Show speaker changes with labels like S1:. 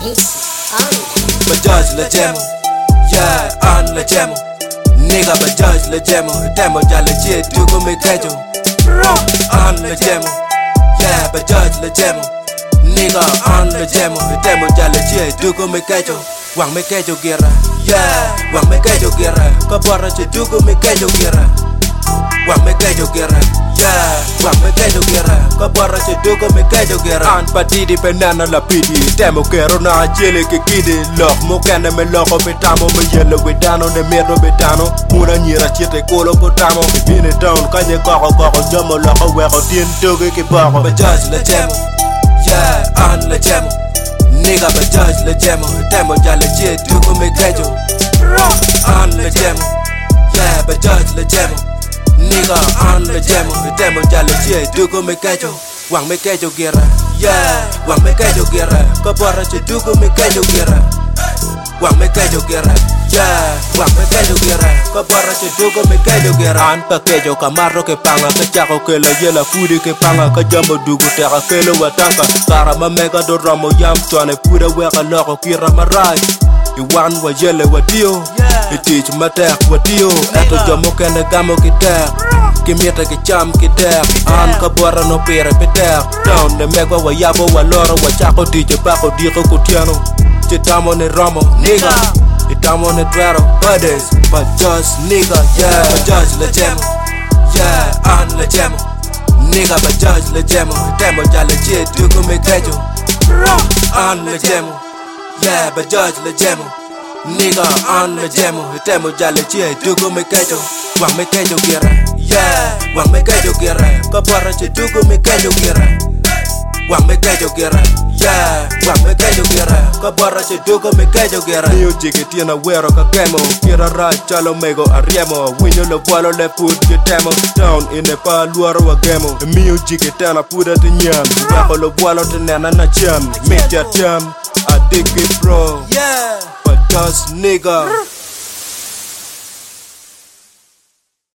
S1: Bajaj le jemo, yeah, on le jemo. Nigga Bajaj le jemo, demo jale chie dugo me kejo. On le jemo, yeah, Bajaj le jemo. Nigga on le jemo, demo jale chie dugo me kejo. Wang me kejo gira, yeah, wang me kejo gira. Kabora che dugo me kejo gira. Wang me kejo gira, yeah, wang me kejo gira. Kabora che dugo me kejo gira. An patidi penana la pidi, demo kero na chile ke kidi. Lock mo kene me loko betamo me yellow betano ne mero betano. Muna nyira chite kolo potamo. Bine down kanye koko jomo loko weko tin doge ke bako. Bajaj le jemo, yeah, on le jemo. Nigga Bajaj le jemo, demo jale chie dugo me kejo. On le jemo, yeah, Bajaj le jemo. Nigga on le jemo, demo jale chie dugo me kejo. Wang me kejo gira, yeah, wang me kejo gira. Kabora che dugo me kejo gira. Wang me kejo gira, yeah, wang me kejo gira. Kabora che dugo me kejo gira. An pa kejo kamaro ke panga, ke chako ke la yela fudi ke panga, ke jambo dugo teka ke lo watanka. Kara ma mega do ramo yam chwane puda weka loko kira marai. Iwan wa yele wa dio, itich matek wa dio. Eto jomo kene gamo kitek, kimita ke cham kitek. An kabora no pere petek. Down ne megwa wa yabo wa loro wa chako tije bako diko kutiano. Chitamo ne ramo, nigga. Itamo ne dwero, buddies. Bajaj nigga, yeah. Bajaj le jemo, yeah, on le jemo. Nigga Bajaj le jemo, demo jale chie dugo me kejo. On le jemo, yeah, Bajaj le jemo. Nigga on le jemo, demo jale chie dugo me kejo. Wang me kejo gira, yeah, wang me kejo gira. Kabora che dugo me kejo gira. Wang me kejo gira, yeah, wang me kejo gira. Kabora che dugo me kejo gira. Music tiene wero ka kemo, kira ra chalo mego ariemo. Winyo lo vuelo le put que temo. Down in the pa luaro wa gemo. Music tena puda te nyan, yako lo vuelo te nana na chan. Make ya chan, I dig it bro, yeah. Bajaj nigga.